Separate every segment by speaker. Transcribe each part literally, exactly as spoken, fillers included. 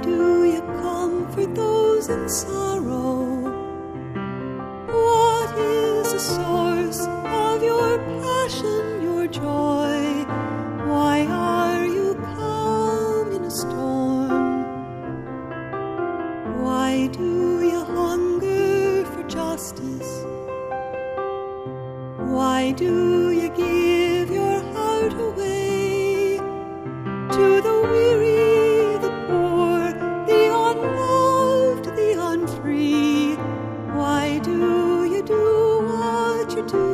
Speaker 1: do you comfort those in sorrow? What is the source of your passion, your joy? Why are you calm in a storm? Why do you hunger for justice? Why do you give your heart away to the weary, the poor, the unloved, the unfree? Why do you do what you do?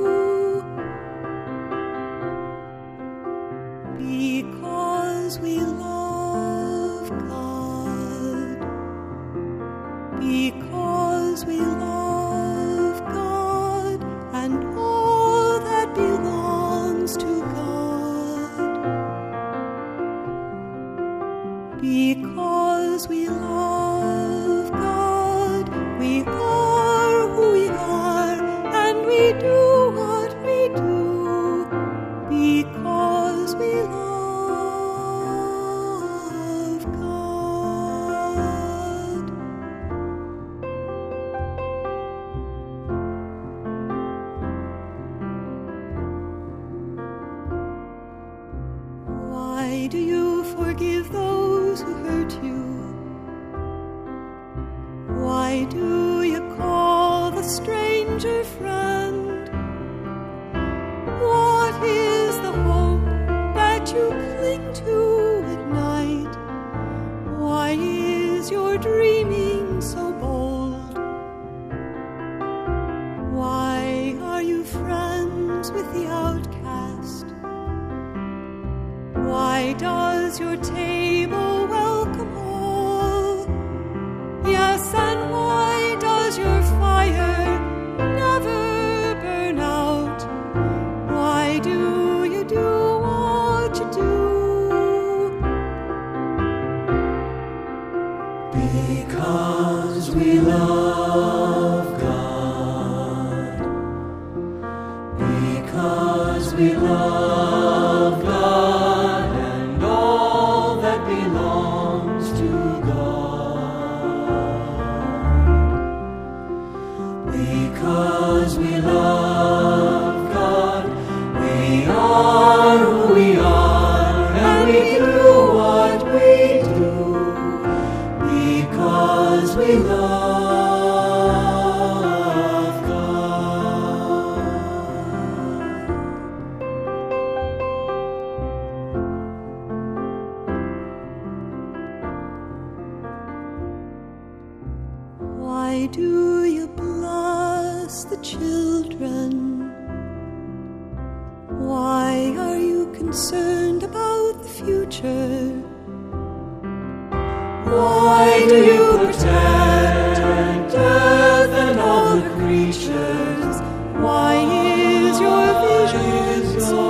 Speaker 1: Because we love God. Because we love God and all that belongs to God. Because we love God, we are who we are, and we do what we do. Because we love God. Why do you forgive those who hurt you? Why do you call the stranger friend? What is the hope that you cling to at night? Why is your dreaming so bold? Why are you friends with the outcast? Why does your table welcome all? Yes, and why does your fire never burn out? Why do you do what you do?
Speaker 2: Because we love God. Because we love God and all that belongs to God. Because we love God, we are who we are, and we do what we do. Because we love God.
Speaker 1: Why do you bless the children? Why are you concerned about the future? Why do you protect death and all the creatures? Why is your vision so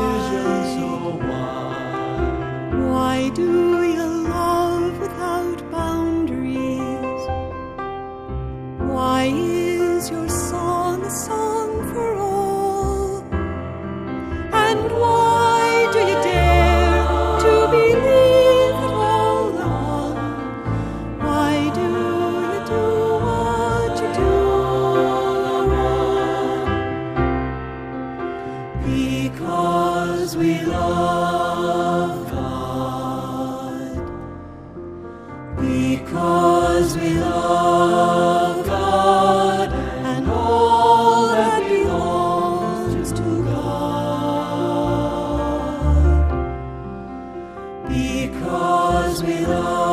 Speaker 1: wide? Why do you love without boundaries? Why is your song a song for all? And why do you dare to believe that all along? Why do you do what you do? Because we love God. Because we love God and all that belongs to God. Because we love